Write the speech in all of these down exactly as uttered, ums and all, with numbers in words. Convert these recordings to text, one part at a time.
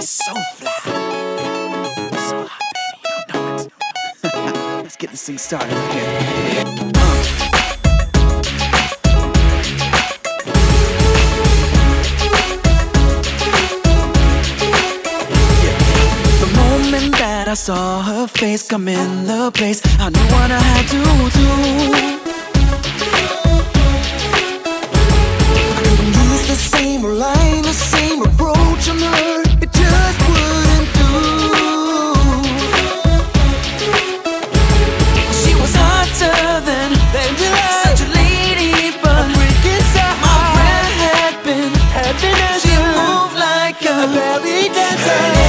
She's so fly, so hot, baby, you don't know it. Let's get this thing started right here. Uh. That I saw her face come in the place, I knew what I had to do. I couldn't use the same line, the same approach on her. It just wouldn't do. She was hotter than baby light, such a lady, but a freak inside. My friend had been having her. She moved like a belly dancer.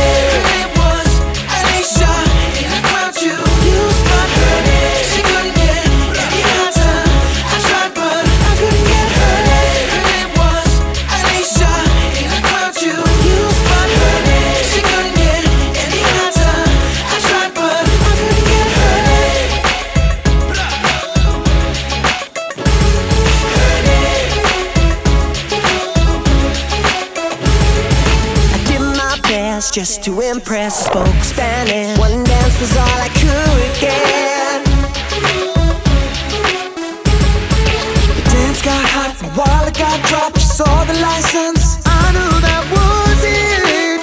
Just to impress, spoke Spanish. One dance was all I could get. The dance got hot, for a while it got dropped. She saw the license, I knew that was it.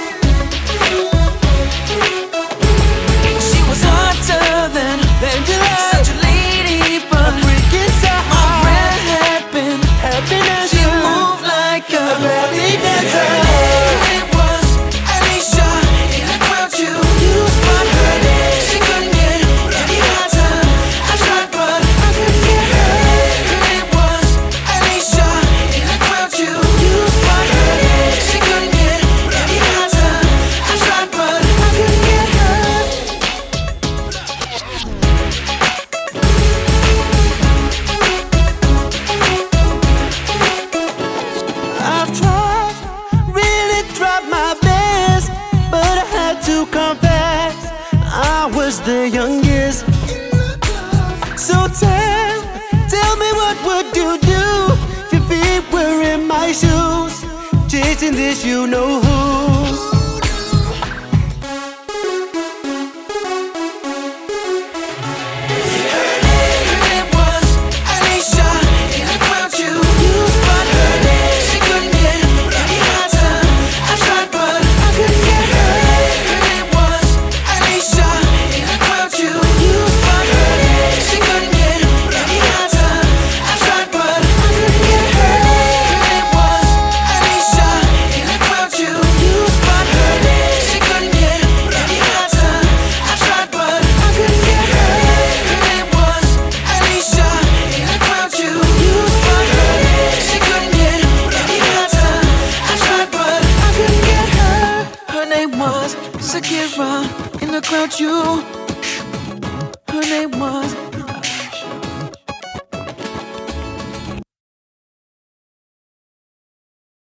She was hotter than baby light, such a lady, but a freak inside. My friend had been having her. She moved like a belly dancer. To confess, I was the youngest. So tell, tell me what would you do if your feet were in my shoes, chasing this you know who. Shakira in the crowd, you